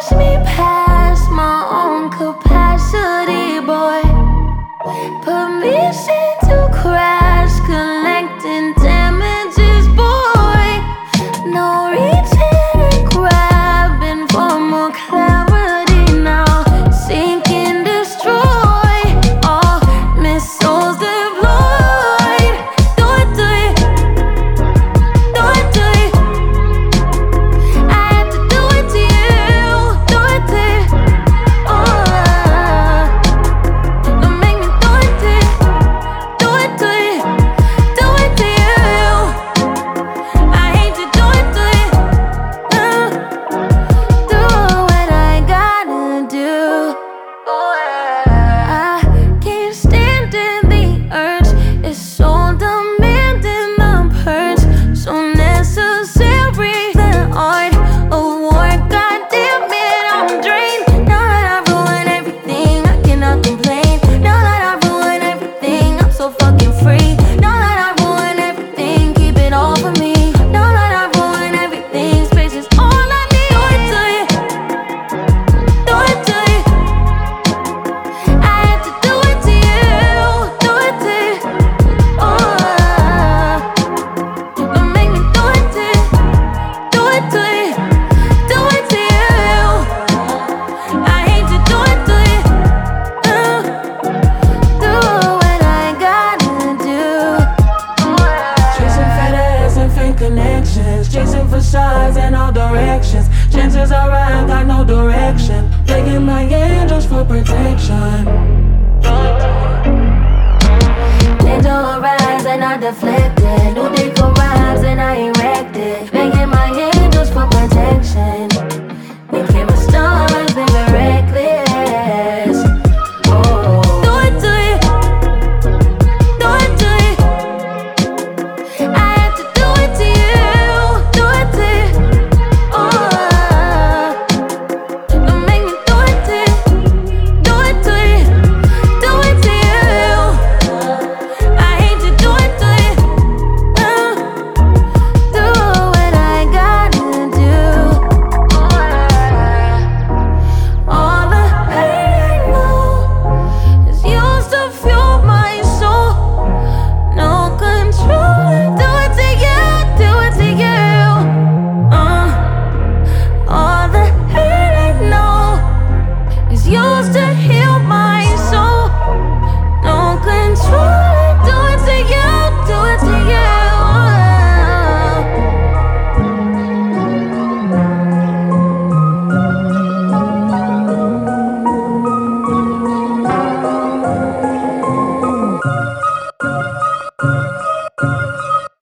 push me past my own capacity, boy. Permission to crash, collecting damages, boy. No reaching and grabbing for more clarity now. Seek and destroy all missiles deployed. Do it to you, do it to you. I have to do it to you, do it to you. Don't make me do it to you, do it to you, do it to you. I hate to do it to you. Do what I gotta do. I can't stand it, the urge is so demanding, the purge so necessary. The art of war, goddamn it, I'm drained. Now that I've ruined everything, I cannot complain. Now that I've ruined everything, I'm so fucking free. Now that I've ruined everything, keep it all for me. Now that I've ruined everything, space is all I need. Do it to you, do it to you. I have to do it to you, do it to you. Don't make me do it to you, do it to you, do it to you. I hate to do it to you. Do what I gotta do. Chasing fat ass and fake connections, chasing facades in all directions. Chances are I got no direction, begging my angels for protection. Angel arise and I deflect.